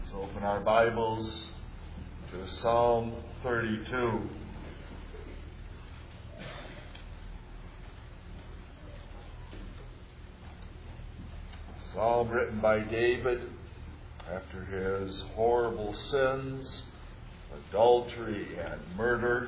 Let's open our Bibles to Psalm 32. Psalm written by David after his horrible sins, adultery and murder.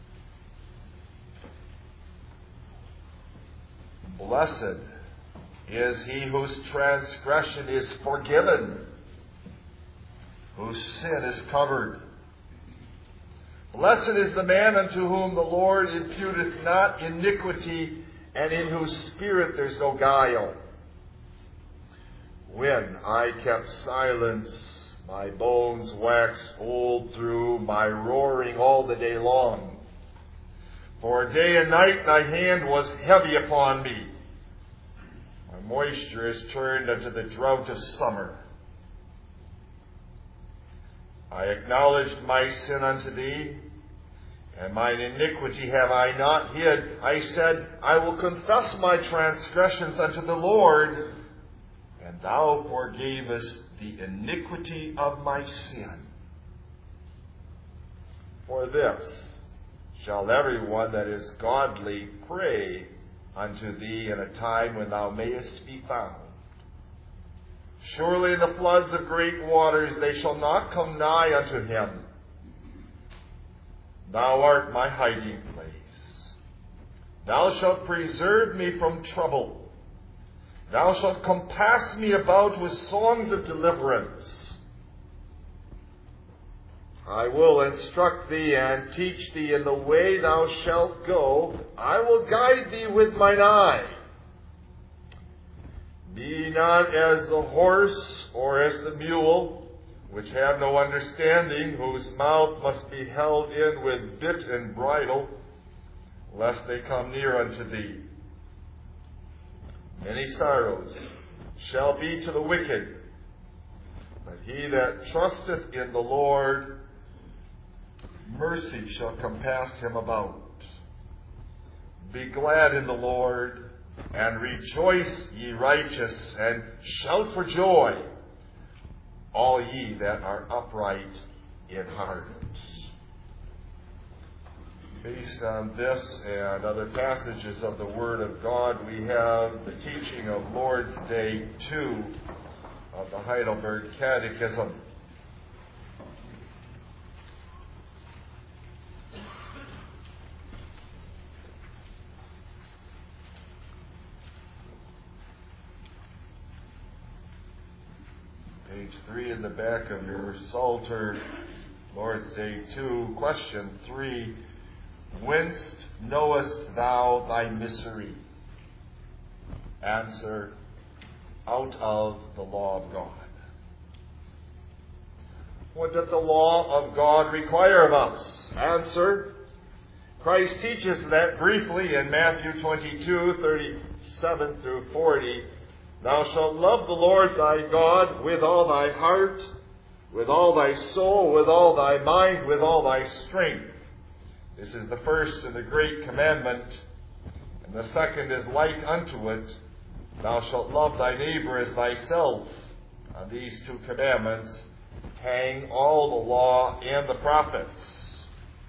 Blessed is he whose transgression is forgiven, whose sin is covered. Blessed is the man unto whom the Lord imputeth not iniquity, and in whose spirit there's no guile. When I kept silence, my bones waxed old through my roaring all the day long. For day and night thy hand was heavy upon me. My moisture is turned unto the drought of summer. I acknowledged my sin unto thee, and mine iniquity have I not hid. I said, I will confess my transgressions unto the Lord, and thou forgavest the iniquity of my sin. For this shall every one that is godly pray unto thee in a time when thou mayest be found. Surely in the floods of great waters they shall not come nigh unto him. Thou art my hiding place. Thou shalt preserve me from trouble. Thou shalt compass me about with songs of deliverance. I will instruct thee and teach thee in the way thou shalt go. I will guide thee with mine eye. Be not as the horse or as the mule, which have no understanding, whose mouth must be held in with bit and bridle, lest they come near unto thee. Many sorrows shall be to the wicked, but he that trusteth in the Lord, mercy shall compass him about. Be glad in the Lord, and rejoice, ye righteous, and shout for joy, all ye that are upright in heart. Based on this and other passages of the Word of God, we have the teaching of Lord's Day 2 of the Heidelberg Catechism. Page 3 in the back of your Psalter, Lord's Day 2, question 3. Whence knowest thou thy misery? Answer, out of the law of God. What doth the law of God require of us? Answer, Christ teaches that briefly in Matthew 22:37 through 40. Thou shalt love the Lord thy God with all thy heart, with all thy soul, with all thy mind, with all thy strength. This is the first and the great commandment, and the second is like unto it. Thou shalt love thy neighbor as thyself. On these two commandments hang all the law and the prophets.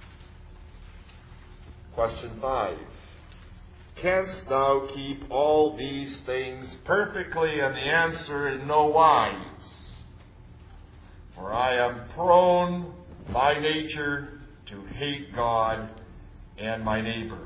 Question 5. Canst thou keep all these things perfectly? And the answer is no wise. For I am prone by nature to hate God and my neighbor.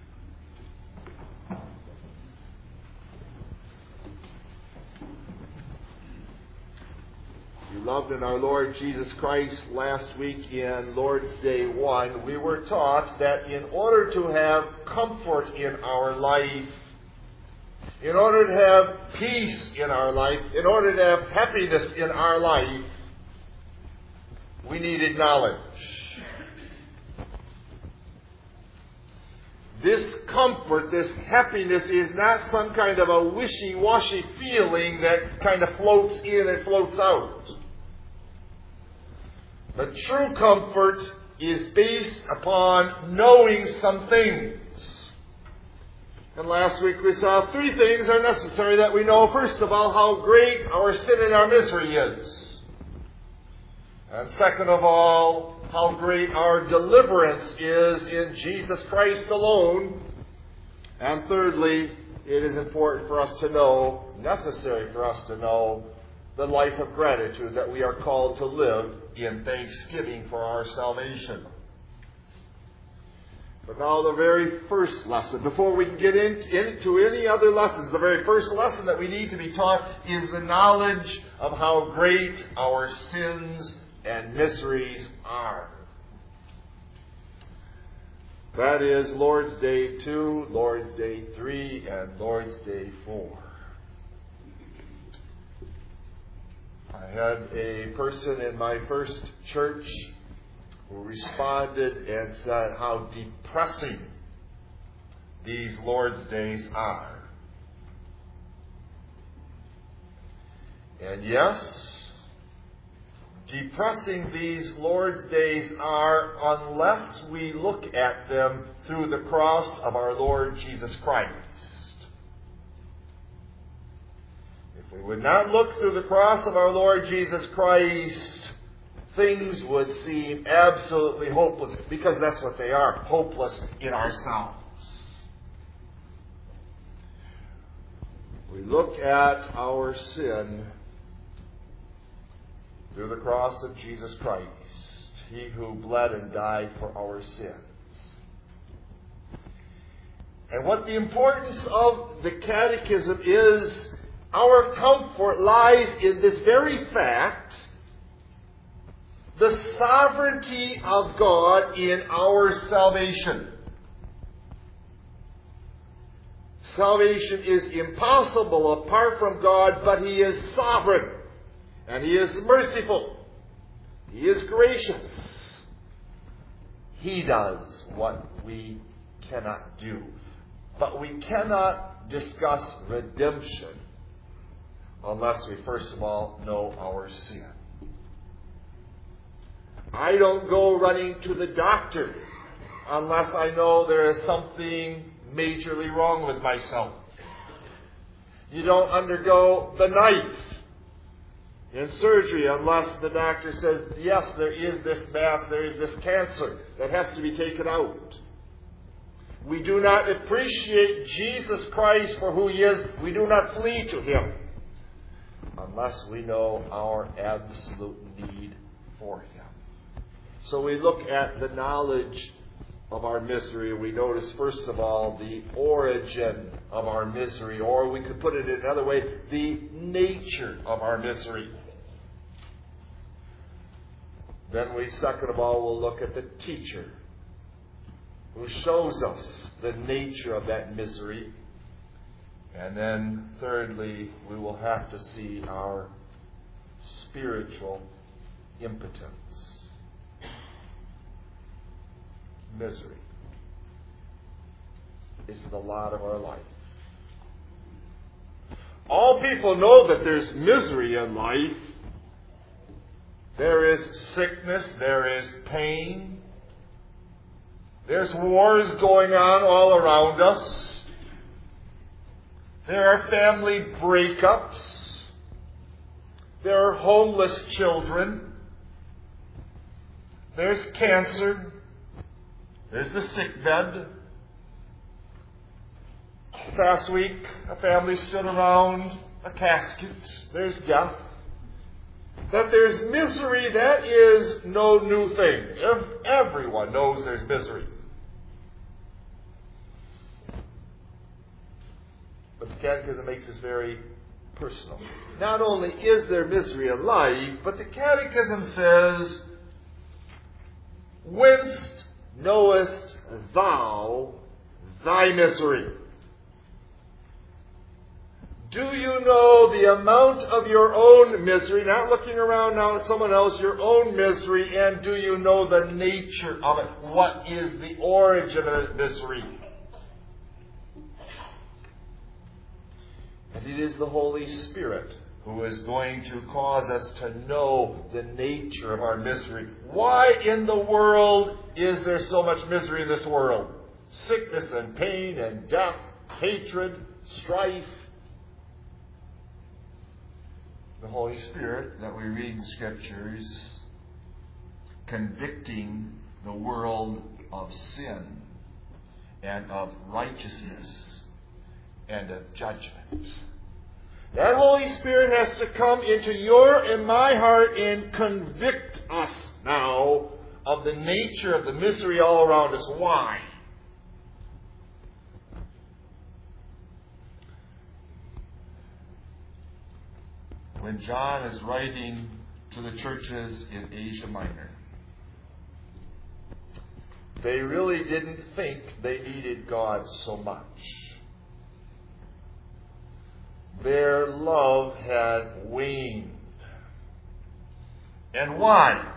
Beloved in our Lord Jesus Christ, last week in Lord's Day 1, we were taught that in order to have comfort in our life, in order to have peace in our life, in order to have happiness in our life, we needed knowledge. This comfort, this happiness is not some kind of a wishy-washy feeling that kind of floats in and floats out. The true comfort is based upon knowing some things. And last week we saw 3 things are necessary that we know. First of all, how great our sin and our misery is. And second of all, how great our deliverance is in Jesus Christ alone. And thirdly, it is important for us to know, necessary for us to know, the life of gratitude that we are called to live in thanksgiving for our salvation. But now the very first lesson, before we can get into any other lessons, the very first lesson that we need to be taught is the knowledge of how great our sins and miseries are. That is Lord's Day 2, Lord's Day 3, and Lord's Day 4. I had a person in my first church who responded and said how depressing these Lord's Days are. And yes, depressing these Lord's Days are unless we look at them through the cross of our Lord Jesus Christ. If we would not look through the cross of our Lord Jesus Christ, things would seem absolutely hopeless, because that's what they are, hopeless in ourselves. We look at our sin through the cross of Jesus Christ, He who bled and died for our sins. And what the importance of the Catechism is, our comfort lies in this very fact: the sovereignty of God in our salvation. Salvation is impossible apart from God, but He is sovereign, and He is merciful. He is gracious. He does what we cannot do. But we cannot discuss redemption unless we first of all know our sin. I don't go running to the doctor unless I know there is something majorly wrong with myself. You don't undergo the knife in surgery unless the doctor says, yes, there is this mass, there is this cancer that has to be taken out. We do not appreciate Jesus Christ for who He is. We do not flee to Him unless we know our absolute need for Him. So we look at the knowledge of our misery. We notice, first of all, the origin of our misery, or we could put it in another way, the nature of our misery. Then we, second of all, will look at the teacher who shows us the nature of that misery. And then, thirdly, we will have to see our spiritual impotence. Misery is the lot of our life. All people know that there's misery in life. There is sickness, there is pain. There's wars going on all around us. There are family breakups. There are homeless children. There's cancer. There's the sick bed. Last week, a family stood around a casket. There's death. That there's misery, that is no new thing. Everyone knows there's misery. But the Catechism makes this very personal. Not only is there misery in life, but the Catechism says, whence knowest thou thy misery? Do you know the amount of your own misery, not looking around now at someone else, your own misery, and do you know the nature of it? What is the origin of misery? And it is the Holy Spirit who is going to cause us to know the nature of our misery. Why in the world is there so much misery in this world? Sickness and pain and death, hatred, strife. The Holy Spirit that we read in Scriptures convicting the world of sin and of righteousness and of judgment. That Holy Spirit has to come into your and my heart and convict us now of the nature of the misery all around us. Why? When John is writing to the churches in Asia Minor, they really didn't think they needed God so much. Their love had waned. And why?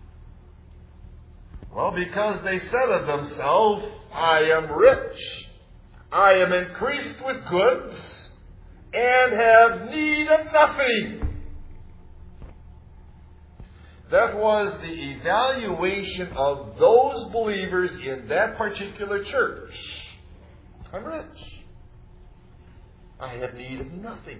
Well, because they said of themselves, I am rich, I am increased with goods, and have need of nothing. That was the evaluation of those believers in that particular church. I'm rich. I have need of nothing.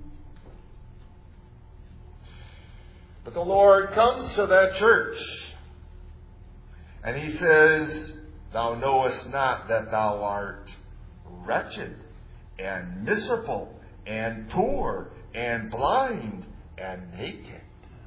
But the Lord comes to that church and He says, Thou knowest not that thou art wretched and miserable and poor and blind and naked.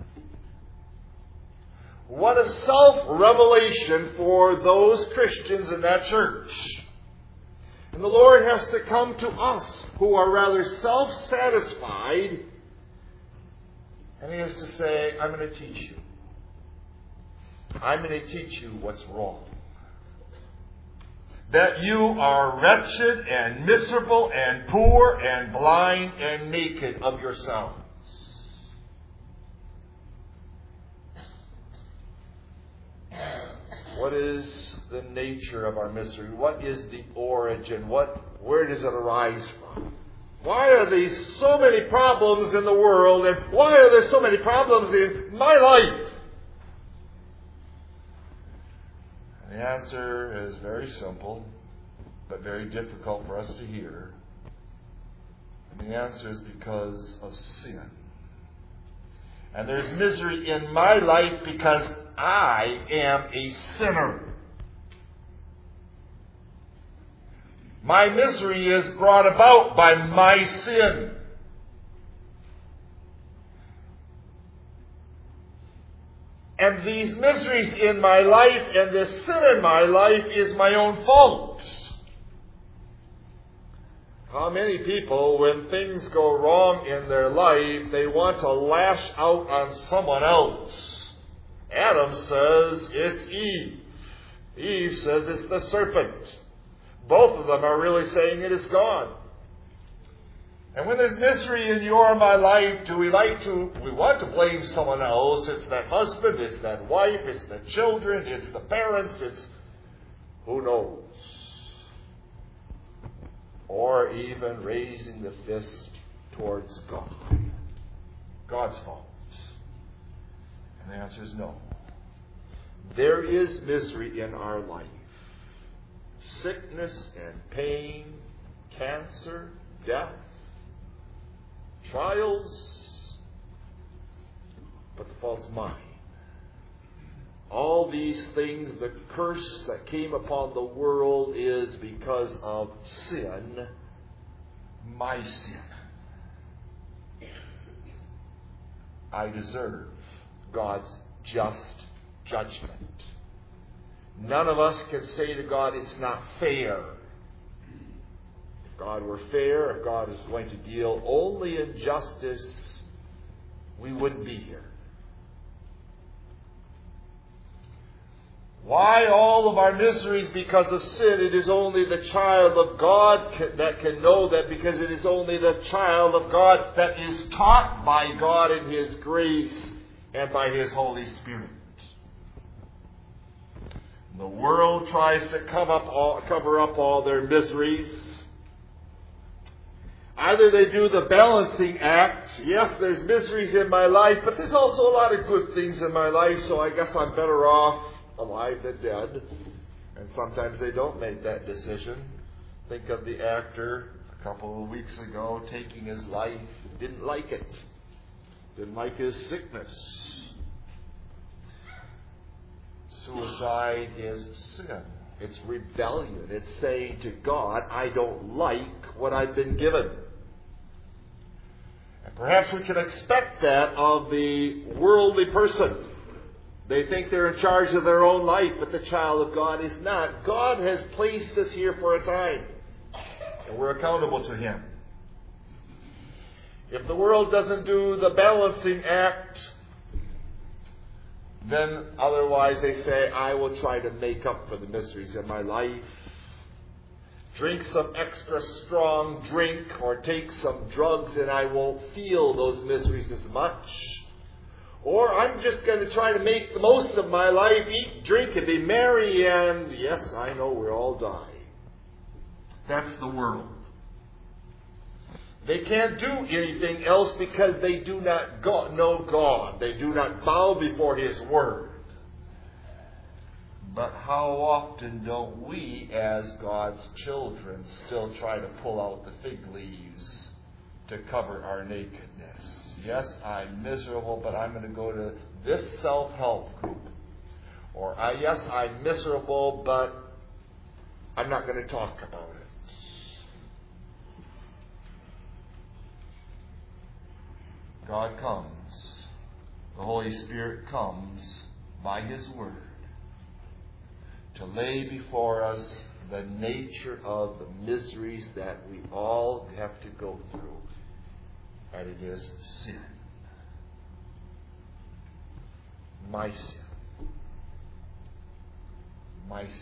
What a self-revelation for those Christians in that church. And the Lord has to come to us who are rather self-satisfied, and He has to say, I'm going to teach you. I'm going to teach you what's wrong. That you are wretched and miserable and poor and blind and naked of yourselves. What is the nature of our misery? What is the origin? Where does it arise from? Why are there so many problems in the world, and why are there so many problems in my life? And the answer is very simple, but very difficult for us to hear. And the answer is because of sin. And there's misery in my life because I am a sinner. My misery is brought about by my sin. And these miseries in my life and this sin in my life is my own fault. How many people, when things go wrong in their life, they want to lash out on someone else? Adam says it's Eve. Eve says it's the serpent. Both of them are really saying it is God. And when there's misery in your or my life, we want to blame someone else. It's that husband, it's that wife, it's the children, it's the parents, it's who knows. Or even raising the fist towards God. God's fault. And the answer is no. There is misery in our life. Sickness and pain, cancer, death, trials, but the fault's mine. All these things, the curse that came upon the world is because of sin, my sin. I deserve God's just judgment. None of us can say to God, it's not fair. If God were fair, if God is going to deal only in justice, we wouldn't be here. Why all of our miseries because of sin? It is only the child of God that can know that, because it is only the child of God that is taught by God in His grace and by His Holy Spirit. The world tries to cover up all their miseries. Either they do the balancing act. Yes, there's miseries in my life, but there's also a lot of good things in my life, so I guess I'm better off alive than dead. And sometimes they don't make that decision. Think of the actor a couple of weeks ago taking his life. Didn't like it. Didn't like his sickness. suicide is sin. It's rebellion. It's saying to God, I don't like what I've been given. And perhaps we can expect that of the worldly person. They think they're in charge of their own life, but the child of God is not. God has placed us here for a time, and we're accountable to Him. If the world doesn't do the balancing act, then otherwise they say, I will try to make up for the miseries of my life. Drink some extra strong drink or take some drugs and I won't feel those miseries as much. Or I'm just going to try to make the most of my life, eat, drink, and be merry, and yes, I know we'll all die. That's the world. They can't do anything else because they do not know God. They do not bow before His Word. But how often don't we, as God's children, still try to pull out the fig leaves to cover our nakedness? Yes, I'm miserable, but I'm going to go to this self-help group. Or, yes, I'm miserable, but I'm not going to talk about it. God comes. The Holy Spirit comes by His Word to lay before us the nature of the miseries that we all have to go through. And it is sin. My sin. My sin.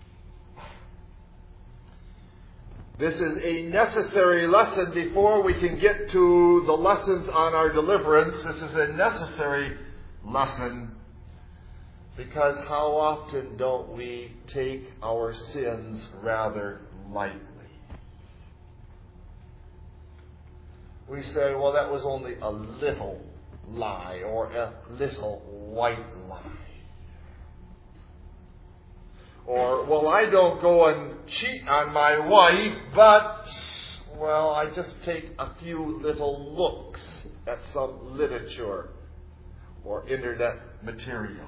This is a necessary lesson before we can get to the lessons on our deliverance. This is a necessary lesson because how often don't we take our sins rather lightly? We say, well, that was only a little lie or a little white lie. Or, well, I don't go and cheat on my wife, but, well, I just take a few little looks at some literature or internet material.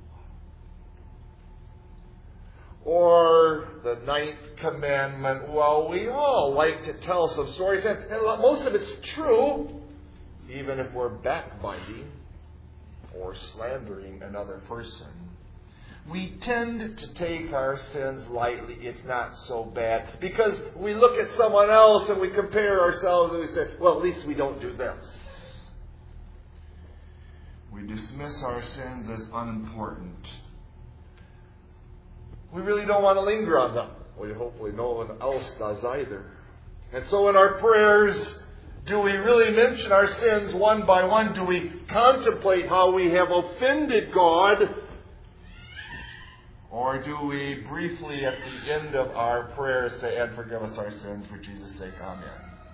Or the 9th commandment, well, we all like to tell some stories, and most of it's true, even if we're backbiting or slandering another person. We tend to take our sins lightly. It's not so bad. Because we look at someone else and we compare ourselves and we say, well, at least we don't do this. We dismiss our sins as unimportant. We really don't want to linger on them. Well, hopefully no one else does either. And so in our prayers, do we really mention our sins one by one? Do we contemplate how we have offended God? Or do we briefly at the end of our prayer say, and forgive us our sins for Jesus' sake, amen.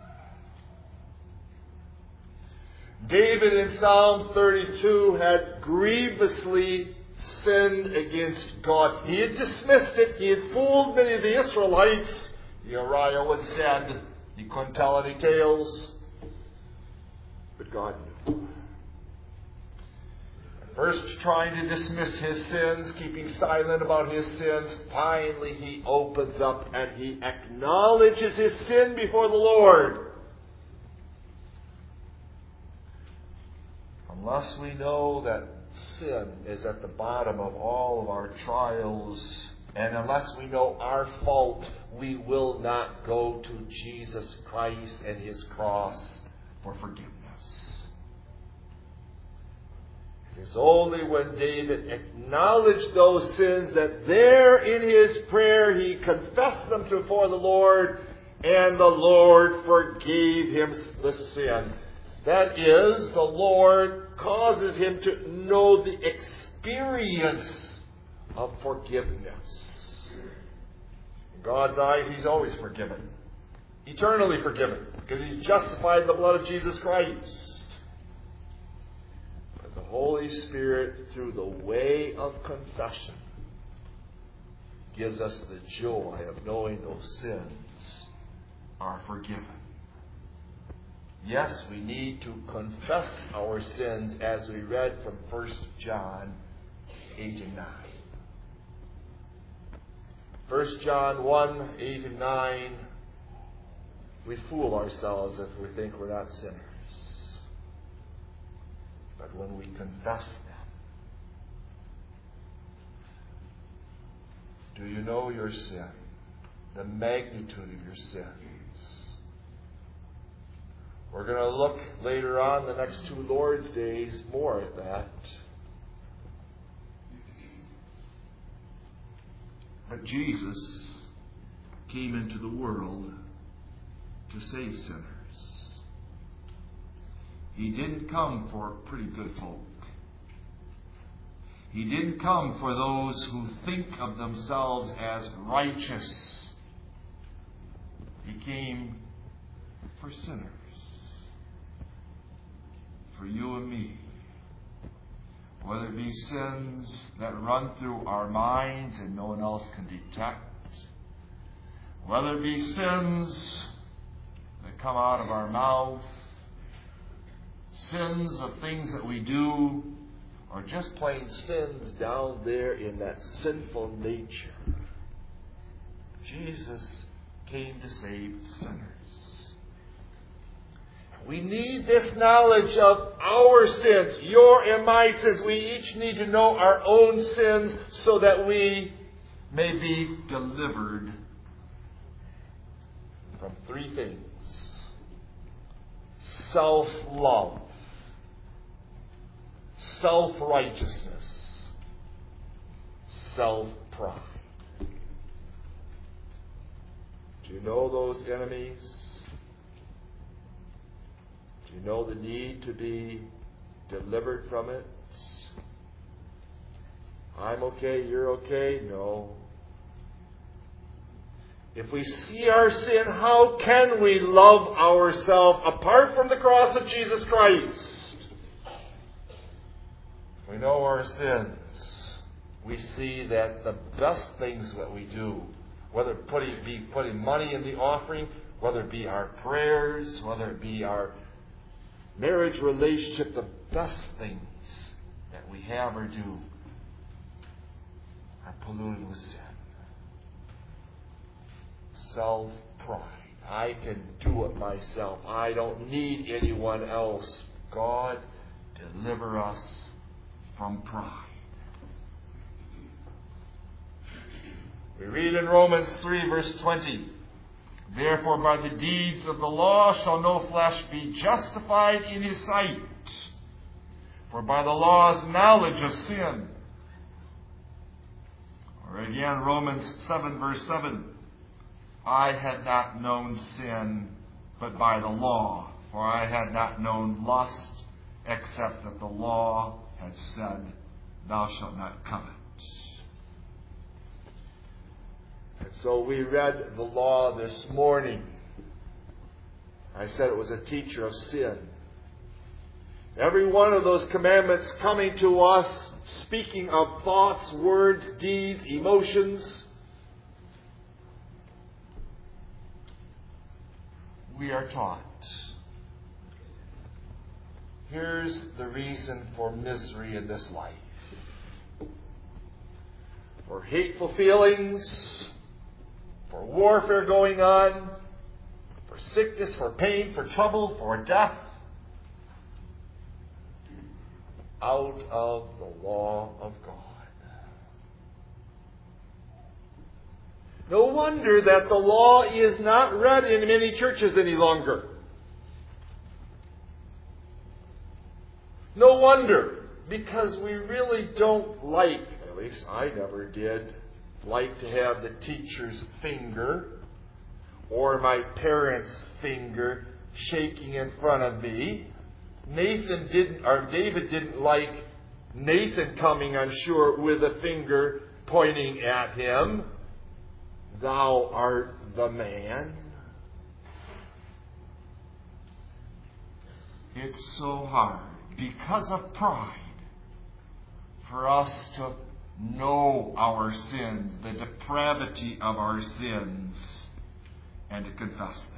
David in Psalm 32 had grievously sinned against God. He had dismissed it. He had fooled many of the Israelites. Uriah was dead. He couldn't tell any tales. But God knew. First trying to dismiss his sins, keeping silent about his sins. Finally, he opens up and he acknowledges his sin before the Lord. Unless we know that sin is at the bottom of all of our trials, and unless we know our fault, we will not go to Jesus Christ and His cross for forgiveness. It is only when David acknowledged those sins that there in his prayer he confessed them before the Lord, and the Lord forgave him the sin. That is, the Lord causes him to know the experience of forgiveness. In God's eyes, He's always forgiven. Eternally forgiven. Because He's justified in the blood of Jesus Christ. But the Holy Spirit, through the way of confession, gives us the joy of knowing those sins are forgiven. Yes, we need to confess our sins as we read from 1 John 8 and 9. 1 John 1, 8 and 9, we fool ourselves if we think we're not sinners. But when we confess them, do you know your sin? The magnitude of your sins. We're going to look later on the next 2 Lord's Days more at that. But Jesus came into the world to save sinners. He didn't come for pretty good folk. He didn't come for those who think of themselves as righteous. He came for sinners. For you and me. Whether it be sins that run through our minds and no one else can detect. Whether it be sins that come out of our mouth. Sins of things that we do. Or just plain sins down there in that sinful nature. Jesus came to save sinners. We need this knowledge of our sins, your and my sins. We each need to know our own sins so that we may be delivered from 3 things. Self-love, self-righteousness, self-pride. Do you know those enemies? Do you know the need to be delivered from it? I'm okay, you're okay? No. If we see our sin, how can we love ourselves apart from the cross of Jesus Christ? We know our sins. We see that the best things that we do, whether it be putting money in the offering, whether it be our prayers, whether it be our marriage relationship, the best things that we have or do are polluted with sin. Self-pride. I can do it myself. I don't need anyone else. God, deliver us from pride. We read in Romans 3, verse 20, Therefore by the deeds of the law shall no flesh be justified in his sight. For by the law is knowledge of sin. Or again, Romans 7, verse 7, I had not known sin but by the law, for I had not known lust except that the law had said, Thou shalt not covet. And so we read the law this morning. I said it was a teacher of sin. Every one of those commandments coming to us, speaking of thoughts, words, deeds, emotions. We are taught. Here's the reason for misery in this life. For hateful feelings, for warfare going on, for sickness, for pain, for trouble, for death. Out of the law of God. No wonder that the law is not read in many churches any longer. No wonder, because we really don't like, at least I never did, like to have the teacher's finger or my parents' finger shaking in front of me. David didn't like Nathan coming, I'm sure, with a finger pointing at him. Thou art the man. It's so hard, because of pride, for us to know our sins, the depravity of our sins, and to confess them.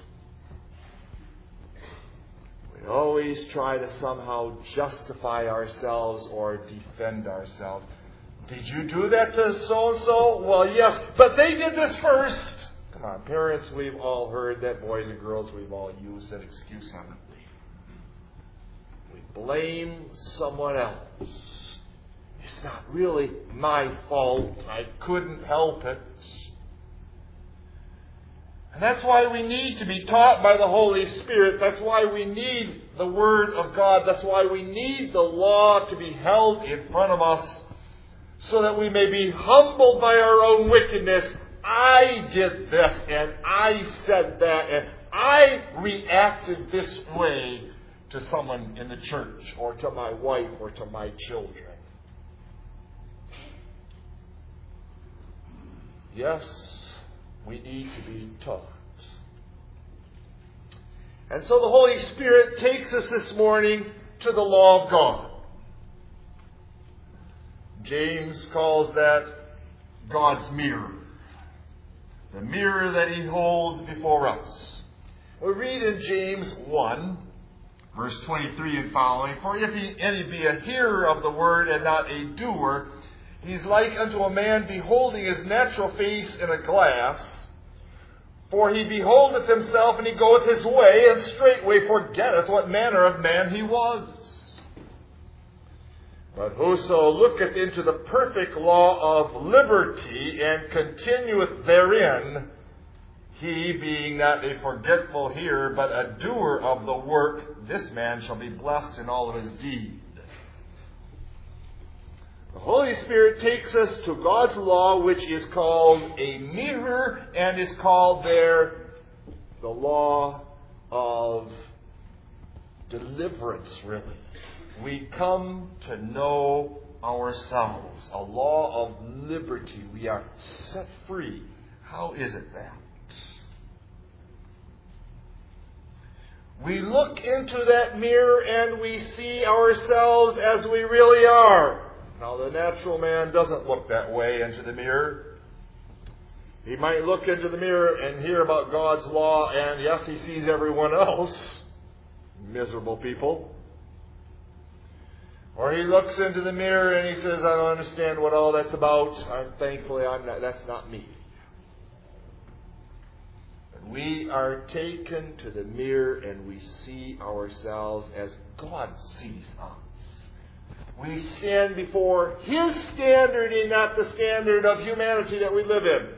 We always try to somehow justify ourselves or defend ourselves. Did you do that to so-and-so? Well, yes, but they did this first. Come on, parents, we've all heard that. Boys and girls, we've all used that excuse, haven't we? We blame someone else. It's not really my fault. I couldn't help it. And that's why we need to be taught by the Holy Spirit. That's why we need the Word of God. That's why we need the law to be held in front of us, so that we may be humbled by our own wickedness. I did this, and I said that, and I reacted this way to someone in the church, or to my wife, or to my children. Yes, we need to be taught. And so the Holy Spirit takes us this morning to the law of God. James calls that God's mirror. The mirror that He holds before us. We read in James 1, verse 23 and following, "For if any be a hearer of the word and not a doer, he is like unto a man beholding his natural face in a glass. For he beholdeth himself, and he goeth his way, and straightway forgetteth what manner of man he was. But whoso looketh into the perfect law of liberty, and continueth therein, he being not a forgetful hearer, but a doer of the work, this man shall be blessed in all of his deeds." The Holy Spirit takes us to God's law, which is called a mirror, and is called there the law of deliverance, really. We come to know ourselves. A law of liberty. We are set free. How is it that? We look into that mirror and we see ourselves as we really are. Now, the natural man doesn't look that way into the mirror. He might look into the mirror and hear about God's law, and yes, he sees everyone else. Miserable people. Or he looks into the mirror and he says, "I don't understand what all that's about. That's not me." And we are taken to the mirror and we see ourselves as God sees us. We stand before His standard and not the standard of humanity that we live in.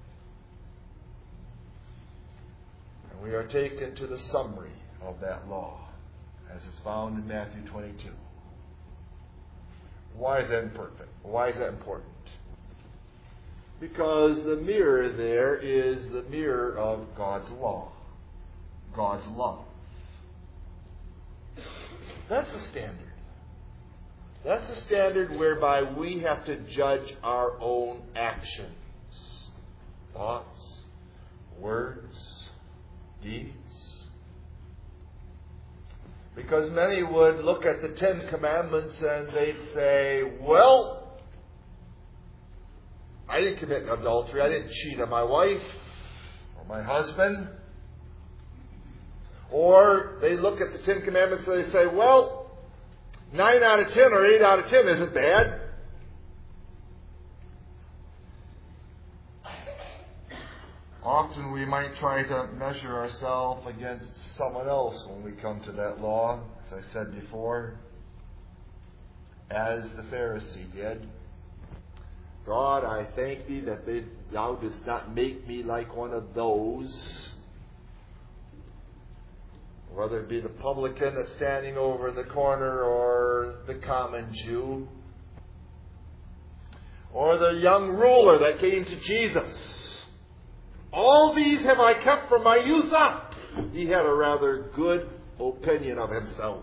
And we are taken to the summary of that law, as is found in Matthew 22. Why is that imperfect? Why is that important? Because the mirror there is the mirror of God's law, God's love. That's the standard. That's the standard whereby we have to judge our own actions, thoughts, words, deeds. Because many would look at the 10 Commandments and they'd say, "Well, I didn't commit adultery. I didn't cheat on my wife or my husband." Or they look at the 10 Commandments and they say, "Well, 9 out of 10 or 8 out of 10 isn't bad." Often we might try to measure ourselves against someone else when we come to that law, as I said before, as the Pharisee did. "God, I thank Thee that Thou didst not make me like one of those." Whether it be the publican that's standing over in the corner, or the common Jew, or the young ruler that came to Jesus. "All these have I kept from my youth up." He had a rather good opinion of himself.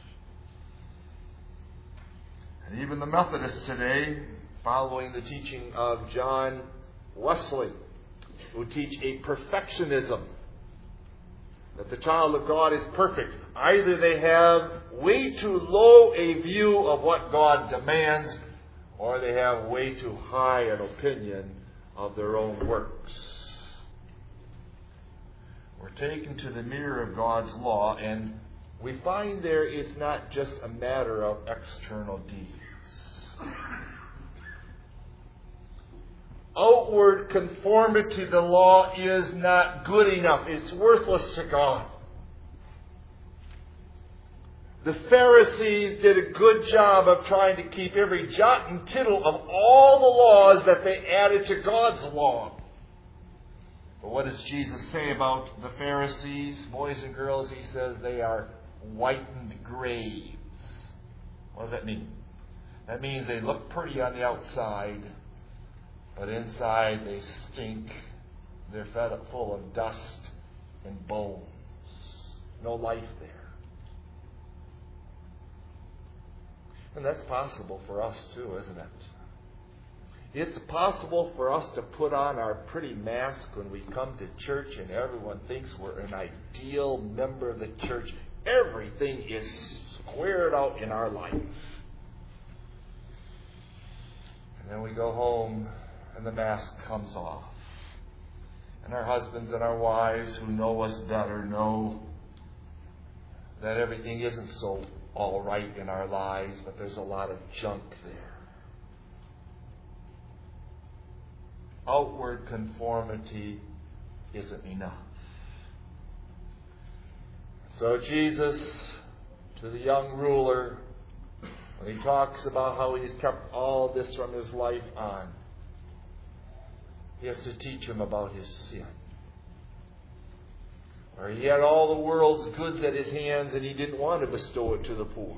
And even the Methodists today, following the teaching of John Wesley, who teach a perfectionism, that the child of God is perfect. Either they have way too low a view of what God demands, or they have way too high an opinion of their own works. We're taken to the mirror of God's law, and we find there it's not just a matter of external deeds. outward conformity to the law is not good enough. It's worthless to God. The Pharisees did a good job of trying to keep every jot and tittle of all the laws that they added to God's law. But what does Jesus say about the Pharisees? Boys and girls, he says they are whitened graves. What does that mean? That means they look pretty on the outside, but inside they stink. They're full of dust and bones. No life there. And that's possible for us too, isn't it? It's possible for us to put on our pretty mask when we come to church and everyone thinks we're an ideal member of the church. Everything is squared out in our life. And then we go home and the mask comes off. And our husbands and our wives who know us better know that everything isn't so all right in our lives, but there's a lot of junk there. Outward conformity isn't enough. So Jesus, to the young ruler, when he talks about how he's kept all this from his life on, he has to teach him about his sin. Where he had all the world's goods at his hands and he didn't want to bestow it to the poor.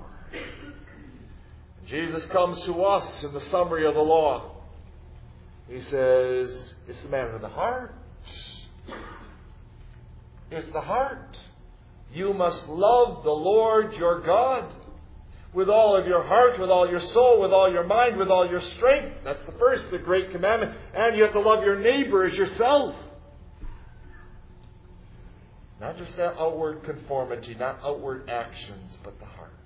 Jesus comes to us in the summary of the law. He says, it's the matter of the heart. It's the heart. You must love the Lord your God with all of your heart, with all your soul, with all your mind, with all your strength. That's the first, the great commandment. And you have to love your neighbor as yourself. Not just that outward conformity, not outward actions, but the heart.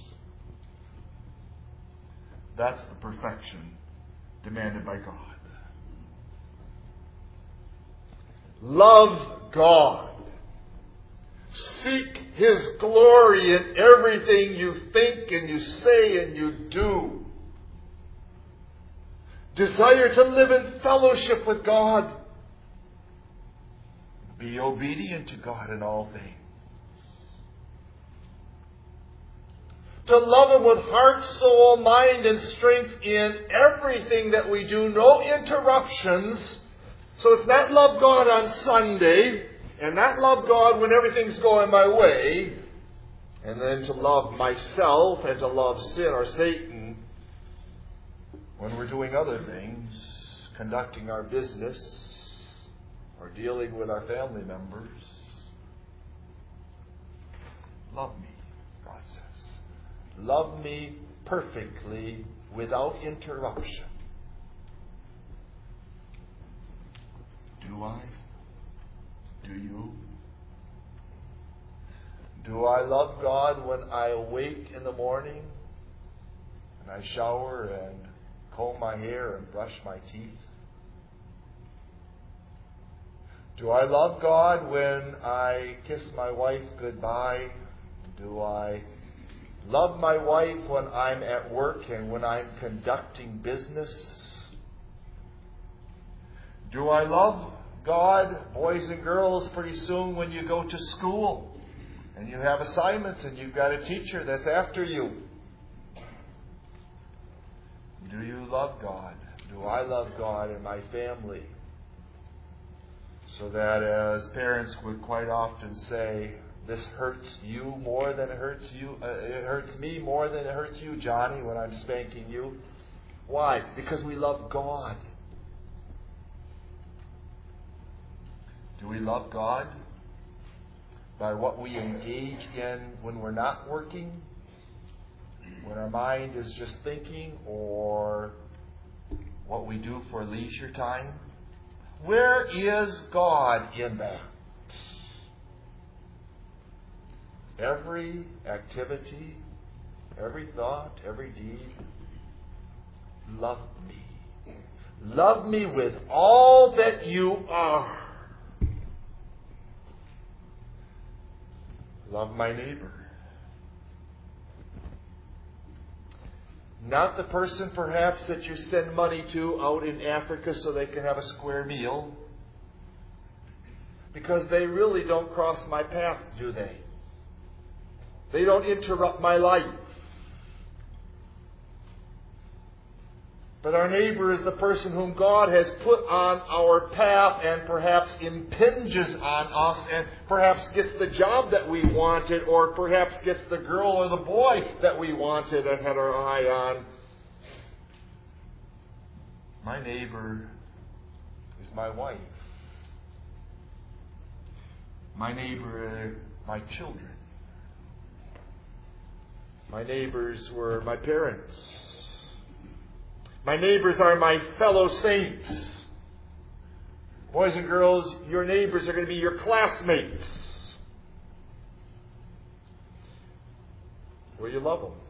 That's the perfection demanded by God. Love God. Seek His glory in everything you think and you say and you do. Desire to live in fellowship with God. Be obedient to God in all things. To love Him with heart, soul, mind, and strength in everything that we do. No interruptions. So it's not love God on Sunday, and not love God when everything's going my way, and then to love myself and to love sin or Satan when we're doing other things, conducting our business, or dealing with our family members. Love me, God says. Love me perfectly without interruption. Do I? Do you? Do I love God when I awake in the morning and I shower and comb my hair and brush my teeth? Do I love God when I kiss my wife goodbye? Do I love my wife when I'm at work and when I'm conducting business? Do I love God, boys and girls, pretty soon when you go to school and you have assignments and you've got a teacher that's after you? Do you love God? Do I love God in my family? So that, as parents would quite often say, this hurts you more than it hurts you. It hurts me more than it hurts you, Johnny, when I'm spanking you. Why? Because we love God. Do we love God by what we engage in when we're not working? When our mind is just thinking, or what we do for leisure time? Where is God in that? Every activity, every thought, every deed. Love me. Love me with all that you are. Love my neighbor. Not the person perhaps that you send money to out in Africa so they can have a square meal. Because they really don't cross my path, do they? They don't interrupt my life. But our neighbor is the person whom God has put on our path and perhaps impinges on us and perhaps gets the job that we wanted or perhaps gets the girl or the boy that we wanted and had our eye on. My neighbor is my wife. My neighbor, my children. My neighbors were my parents. My neighbors are my fellow saints. Boys and girls, your neighbors are going to be your classmates. Will you love them?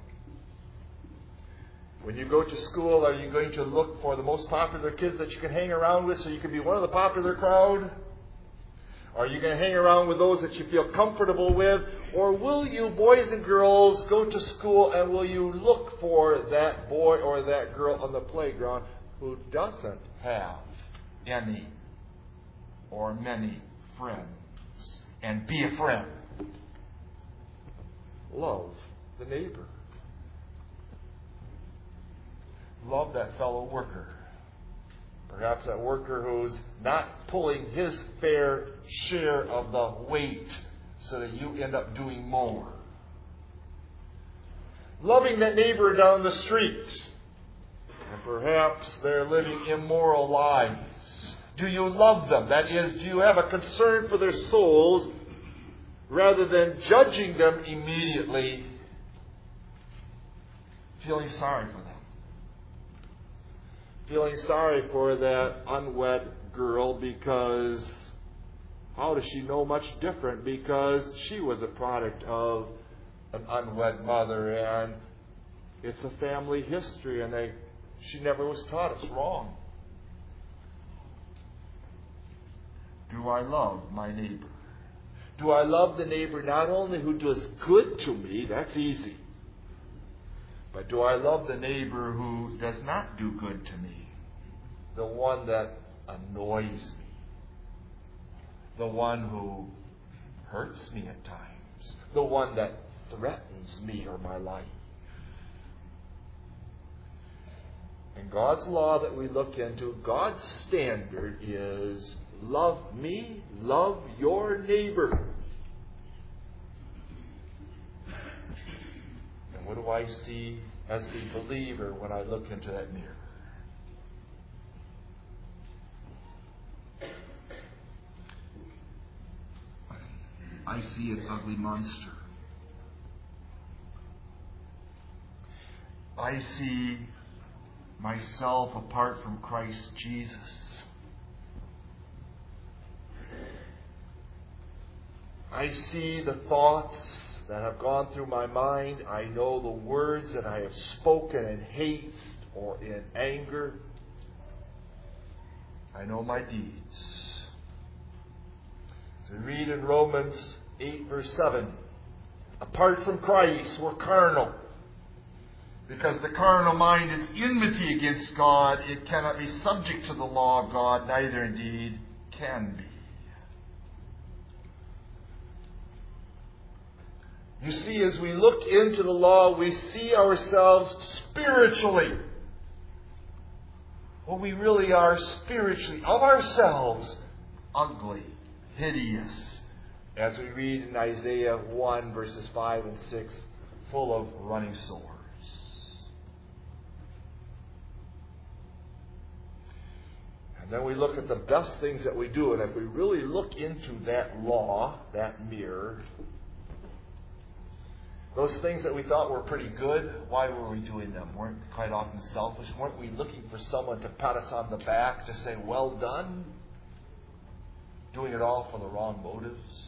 When you go to school, are you going to look for the most popular kids that you can hang around with so you can be one of the popular crowd? Are you going to hang around with those that you feel comfortable with? Or will you, boys and girls, go to school and will you look for that boy or that girl on the playground who doesn't have any or many friends and be a friend? Love the neighbor. Love that fellow worker. Perhaps that worker who's not pulling his fair share of the weight so that you end up doing more. Loving that neighbor down the street. And perhaps they're living immoral lives. Do you love them? That is, do you have a concern for their souls rather than judging them immediately, feeling sorry for them? Feeling sorry for that unwed girl because how does she know much different? Because she was a product of an unwed mother and it's a family history and she never was taught it's wrong. Do I love my neighbor? Do I love the neighbor not only who does good to me, that's easy, but do I love the neighbor who does not do good to me? The one that annoys me. The one who hurts me at times. The one that threatens me or my life. And God's law that we look into, God's standard is love me, love your neighbor. And what do I see as the believer when I look into that mirror? I see an ugly monster. I see myself apart from Christ Jesus. I see the thoughts that have gone through my mind. I know the words that I have spoken in hate or in anger. I know my deeds. We read in Romans 8 verse 7, apart from Christ, we're carnal. Because the carnal mind is enmity against God. It cannot be subject to the law of God, neither indeed can be. You see, as we look into the law, we see ourselves spiritually. What we really are spiritually, of ourselves, ugly, hideous, as we read in Isaiah 1 verses 5 and 6, full of running sores. And then we look at the best things that we do, and if we really look into that law, that mirror, those things that we thought were pretty good, why were we doing them? Weren't quite often selfish? Weren't we looking for someone to pat us on the back to say, well done? Doing it all for the wrong motives.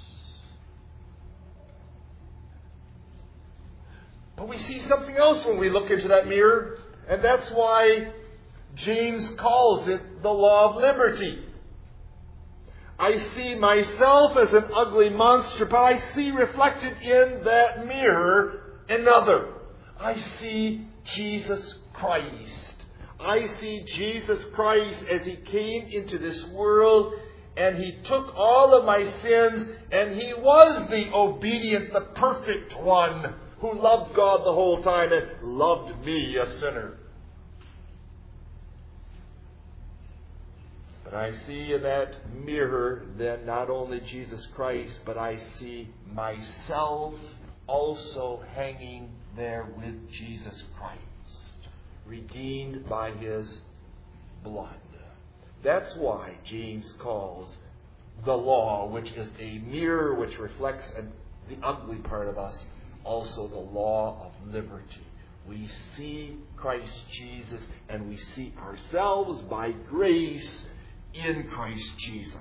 But we see something else when we look into that mirror, and that's why James calls it the law of liberty. I see myself as an ugly monster, but I see reflected in that mirror another. I see Jesus Christ. I see Jesus Christ as He came into this world and He took all of my sins, and He was the obedient, the perfect one who loved God the whole time and loved me, a sinner. But I see in that mirror then not only Jesus Christ, but I see myself also hanging there with Jesus Christ, redeemed by His blood. That's why James calls the law, which is a mirror which reflects the ugly part of us, also the law of liberty. We see Christ Jesus, and we see ourselves by grace in Christ Jesus.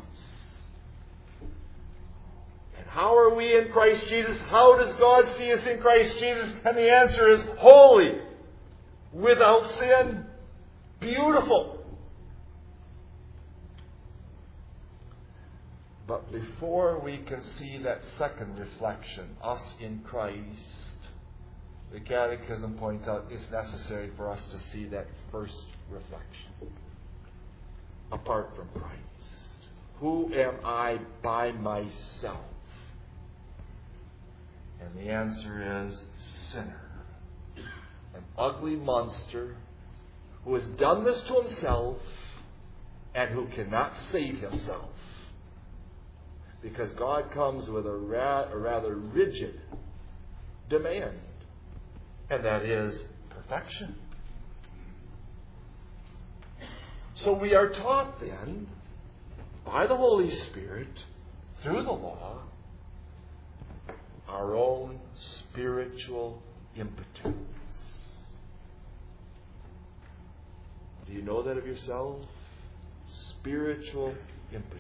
And how are we in Christ Jesus? How does God see us in Christ Jesus? And the answer is holy, without sin, beautiful. But before we can see that second reflection, us in Christ, the Catechism points out it's necessary for us to see that first reflection. Apart from Christ, who am I by myself? And the answer is sinner. An ugly monster who has done this to himself and who cannot save himself. Because God comes with a rather rigid demand, and that is perfection. So we are taught then, by the Holy Spirit, through the law, our own spiritual impotence. Do you know that of yourself? Spiritual impotence.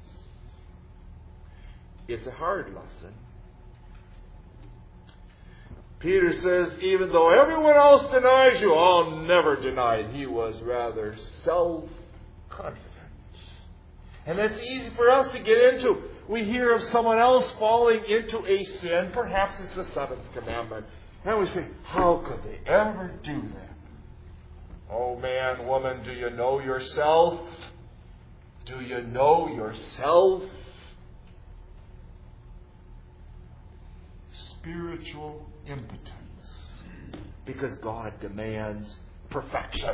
It's a hard lesson. Peter says, even though everyone else denies you, I'll never deny it. He was rather self-confident. And that's easy for us to get into. We hear of someone else falling into a sin. Perhaps it's the seventh commandment. And we say, how could they ever do that? Oh man, woman, do you know yourself? Do you know yourself? Spiritual impotence, because God demands perfection.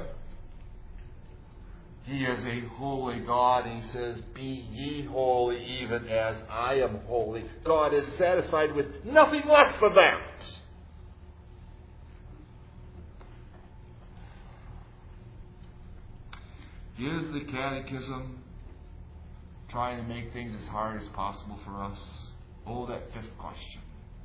He is a holy God, and He says, be ye holy even as I am holy. God is satisfied with nothing less than that. Is the Catechism trying to make things as hard as possible for us? Oh, that fifth question.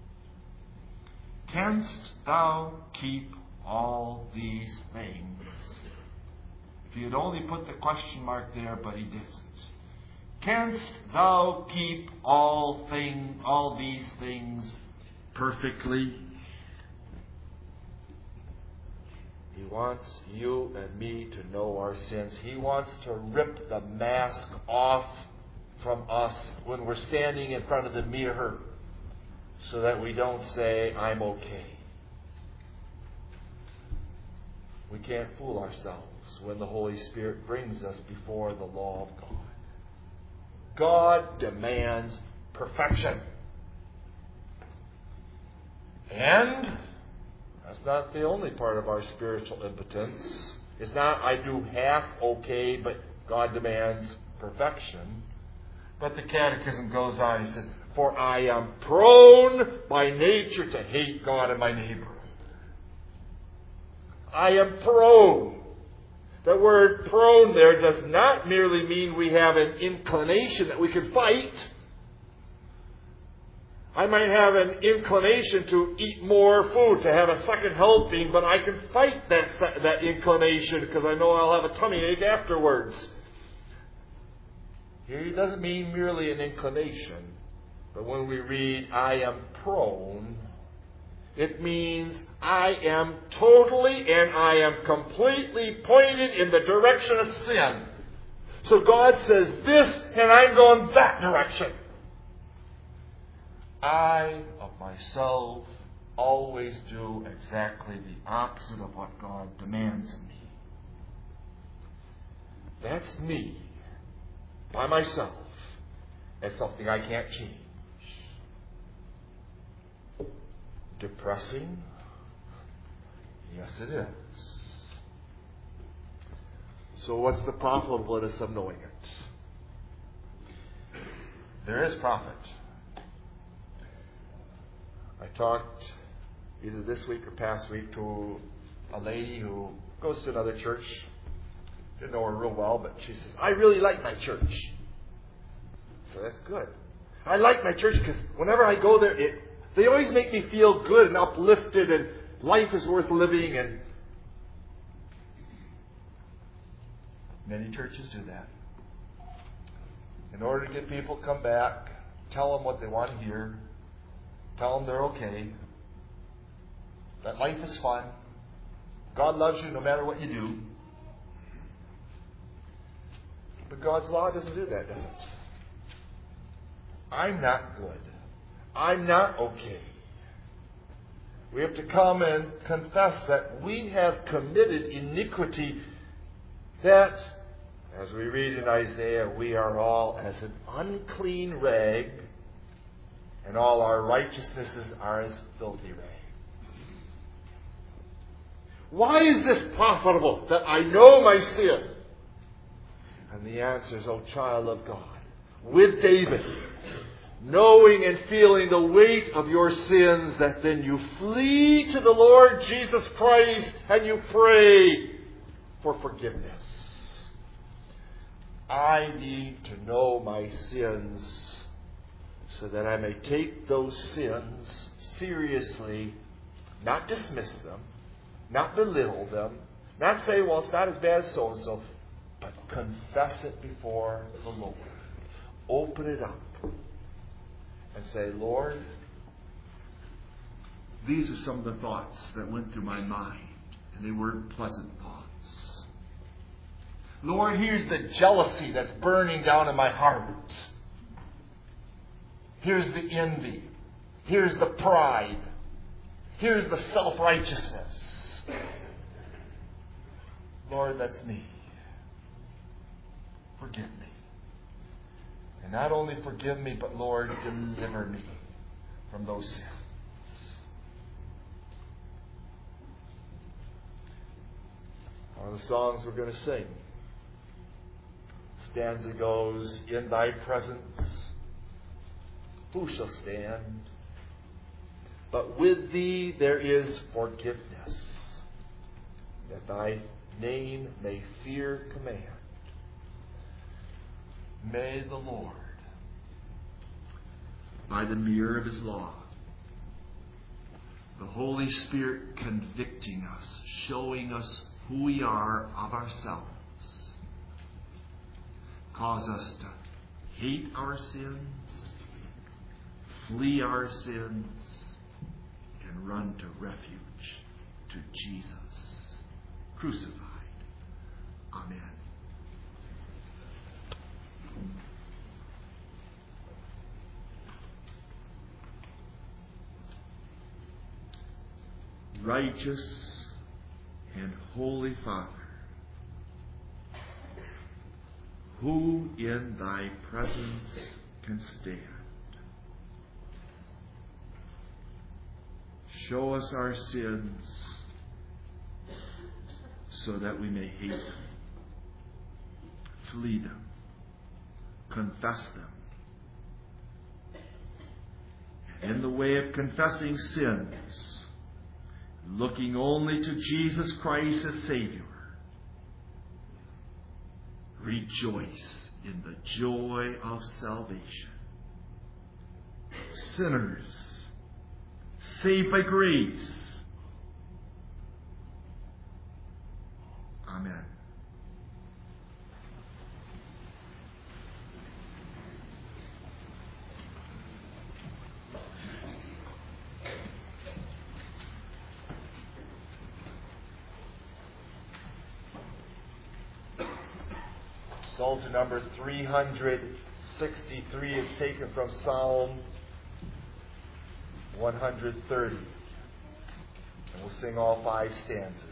Canst thou keep all these things? If he had only put the question mark there, but he didn't. Canst thou keep all these things perfectly? He wants you and me to know our sins. He wants to rip the mask off from us when we're standing in front of the mirror, so that we don't say, I'm okay. We can't fool ourselves when the Holy Spirit brings us before the law of God. God demands perfection. And that's not the only part of our spiritual impotence. It's not I do half okay, but God demands perfection. But the Catechism goes on, he says, for I am prone by nature to hate God and my neighbor. I am prone. The word prone there does not merely mean we have an inclination that we can fight. I might have an inclination to eat more food, to have a second helping, but I can fight that inclination because I know I'll have a tummy ache afterwards. Here it doesn't mean merely an inclination. But when we read, I am prone, it means I am totally and I am completely pointed in the direction of sin. So God says this, and I'm going that direction. I, of myself, always do exactly the opposite of what God demands of me. That's me, by myself. That's something I can't change. Depressing? Yes, it is. So what's the profitableness of knowing it? There is profit. I talked either this week or past week to a lady who goes to another church. Didn't know her real well, but she says, I really like my church. So that's good. I like my church because whenever I go there, they always make me feel good and uplifted, and life is worth living. And many churches do that. In order to get people to come back, tell them what they want to hear, tell them they're okay, that life is fun, God loves you no matter what you do. But God's law doesn't do that, does it? I'm not good. I'm not okay. We have to come and confess that we have committed iniquity, that, as we read in Isaiah, we are all as an unclean rag, and all our righteousnesses are as filthy rags. Why is this profitable, that I know my sin? And the answer is, O child of God, with David, knowing and feeling the weight of your sins, that then you flee to the Lord Jesus Christ and you pray for forgiveness. I need to know my sins so that I may take those sins seriously, not dismiss them, not belittle them, not say, well, it's not as bad as so-and-so, but confess it before the Lord. Open it up and say, Lord, these are some of the thoughts that went through my mind, and they weren't pleasant thoughts. Lord, here's the jealousy that's burning down in my heart. Here's the envy. Here's the pride. Here's the self-righteousness. Lord, that's me. Forgive me. And not only forgive me, but Lord, deliver me from those sins. One of the songs we're going to sing, stanza goes, in thy presence, who shall stand? But with thee there is forgiveness, that thy name may fear command. May the Lord, by the mirror of His law, the Holy Spirit convicting us, showing us who we are of ourselves, cause us to hate our sins, flee our sins, and run to refuge, to Jesus, crucified. Amen. Righteous and holy Father, who in thy presence can stand? Show us our sins so that we may hate them, flee them, confess them. And in the way of confessing sins, looking only to Jesus Christ as Savior, rejoice in the joy of salvation. Sinners, saved by grace. Amen. Psalter number 363 is taken from Psalm 130. We'll sing all 5 stanzas.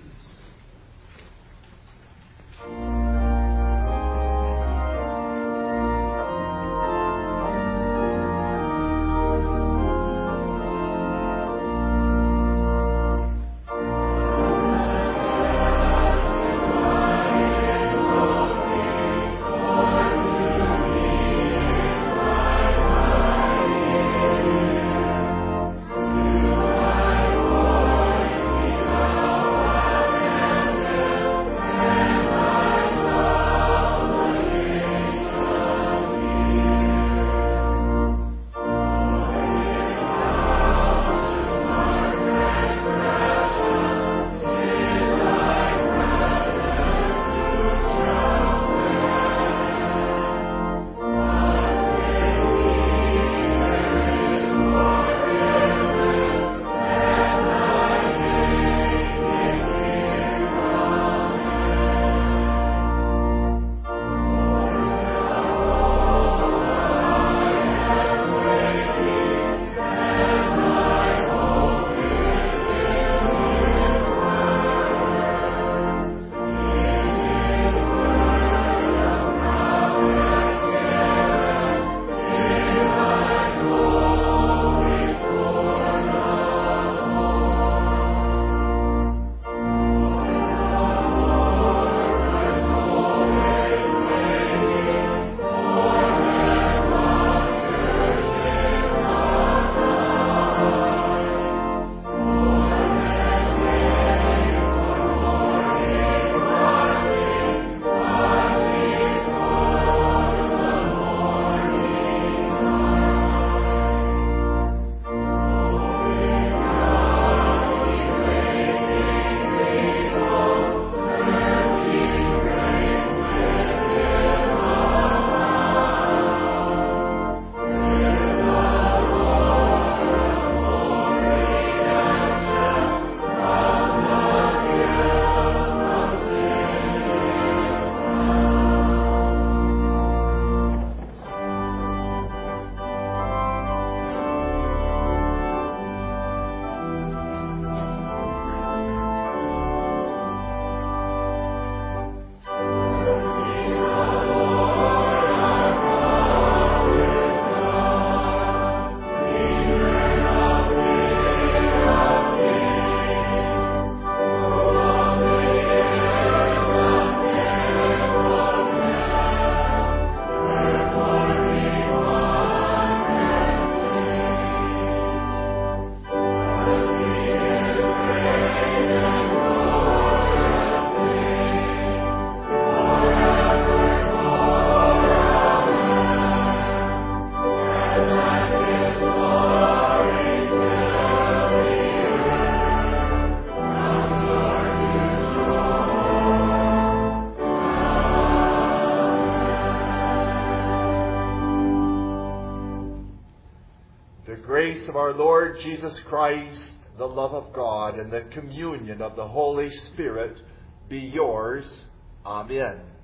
grace of our Lord Jesus Christ, the love of God, and the communion of the Holy Spirit be yours. Amen.